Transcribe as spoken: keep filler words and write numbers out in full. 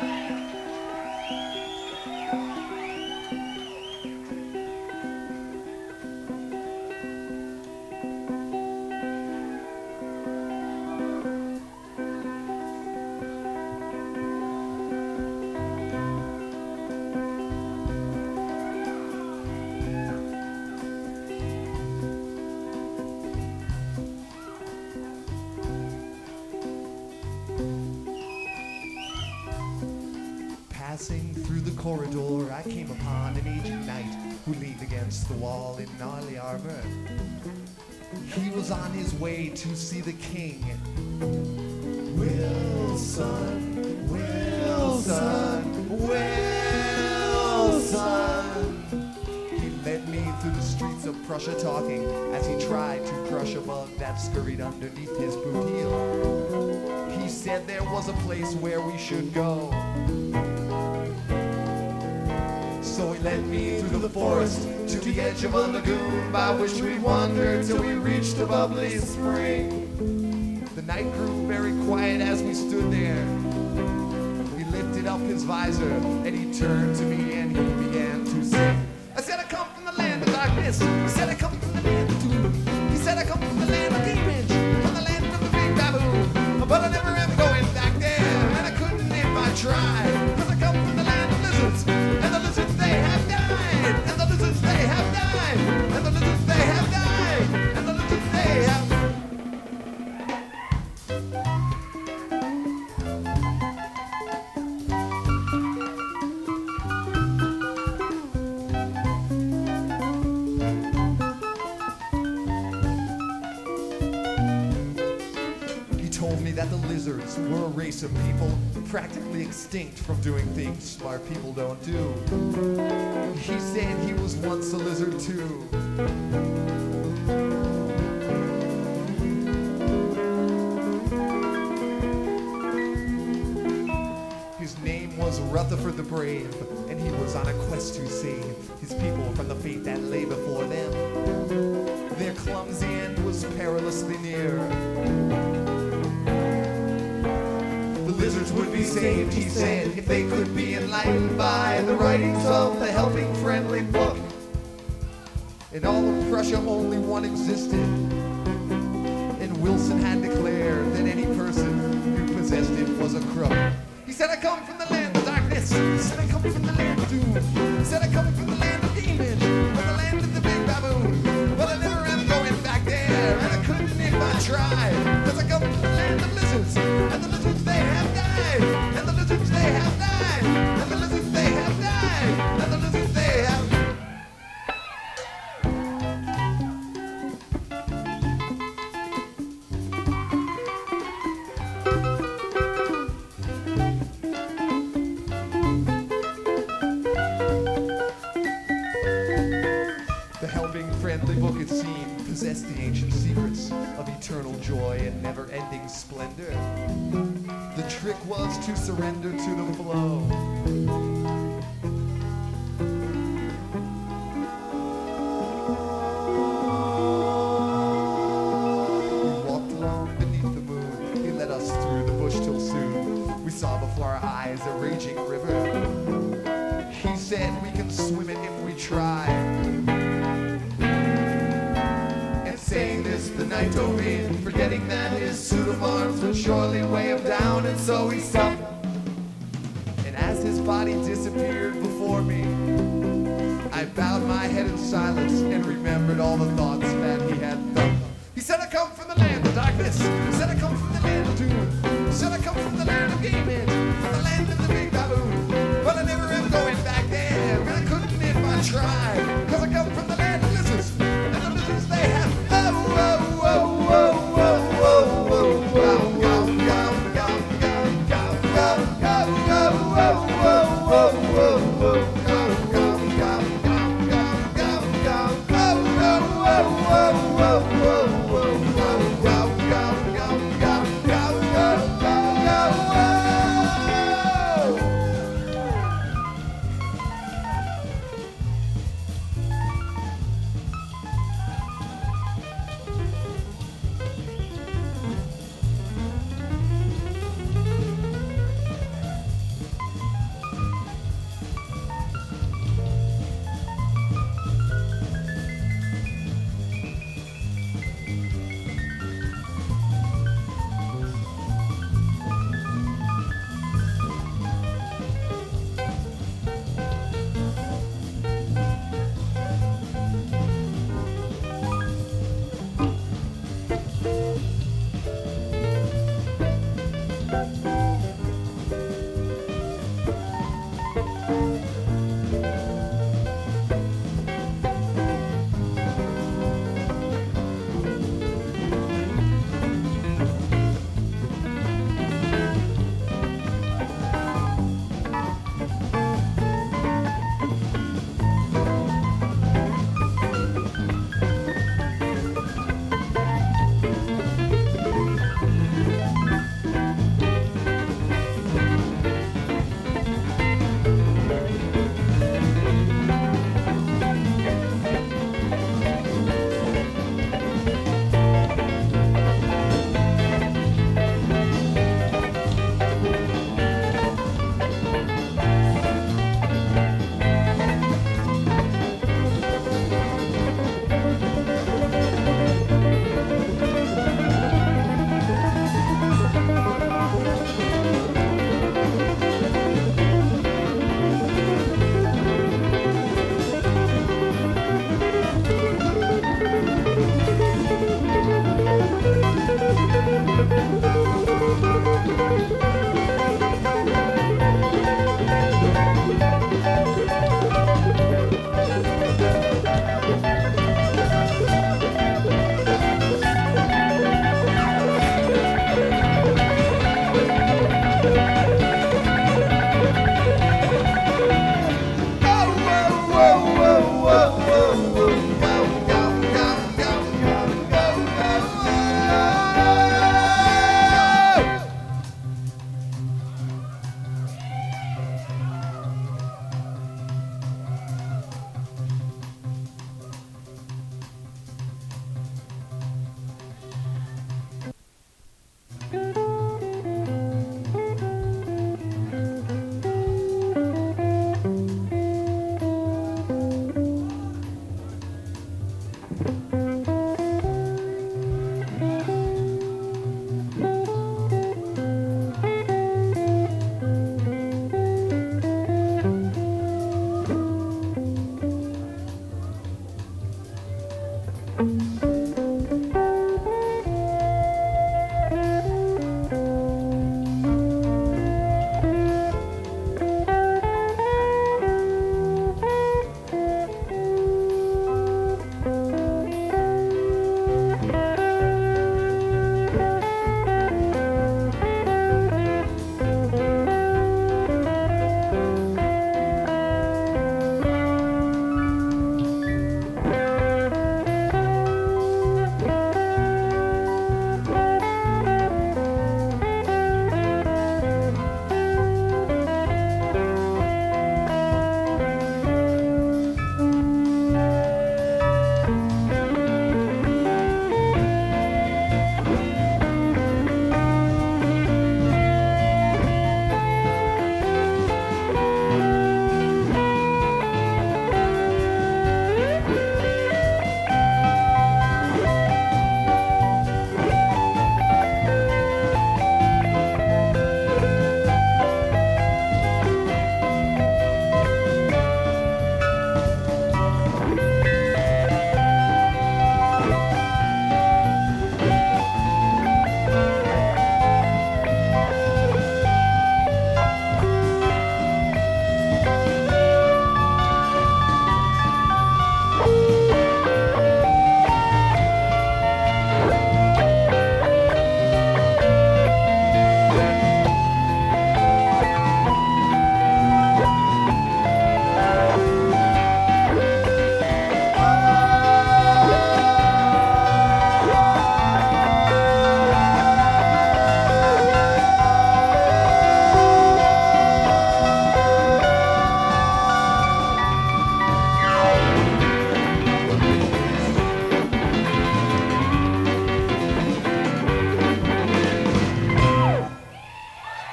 Passing through the corridor, I came upon an aged knight who leaned against the wall in gnarly armor. He was on his way to see the king. Wilson, Wilson, Wilson. He led me through the streets of Prussia talking as he tried to crush a bug that scurried underneath his boot heel. He said there was a place where we should go. So he led me through the forest to the edge of a lagoon by which we wandered till we reached a bubbly spring. The night grew very quiet as we stood there. He lifted up his visor and he turned to me and he began to sing. I said I come from the land of darkness. He said I come from the land of doom. He said I come from the land of demons, from the land of the big baboon. But I never am going back there, and I couldn't if I tried. Cause I come from the land of lizards, and the lizards they have died, and the lizards they have died, and the lizards they have died, and the lizards they have that the lizards were a race of people practically extinct from doing things smart people don't do. He said he was once a lizard too. His name was Rutherford the Brave, and he was on a quest to save his people from the fate that lay before them. Their clumsy end was perilously near. Lizards would be saved, he said, if they could be enlightened by the writings of the Helping Friendly Book. In all of Prussia, only one existed, and Wilson had declared that any person who possessed it was a crook. He said, I come from the land of darkness. He said, I come from the land of doom. He said, I come from the land of demons, from the land of the big baboon. But I never am going back there, and I couldn't if I tried, cause I come from the land of lizards, and the lizards they have died, and the lizards they have died, and the lizards they have died, and the lizards they have The Helping Friendly Book, it seemed, possessed the ancient secrets of eternal joy and never-ending splendor. The trick was to surrender to the flow. We walked along beneath the moon. He led us through the bush till soon we saw before our eyes a raging river. He said we can swim it if we try. Saying this, the night dove in, forgetting that his suit of arms would surely weigh him down, and so he stopped. And as his body disappeared before me, I bowed my head in silence and remembered all the thoughts that he had thought. He said, I come from the land of darkness. He said, I come from the land of doom. He said, I come from the land of demons, from the land of the big baboon. But I never am going back there, and I couldn't if I tried, cause I come from the land of lizards, and the lizards they have whoa, whoa, whoa.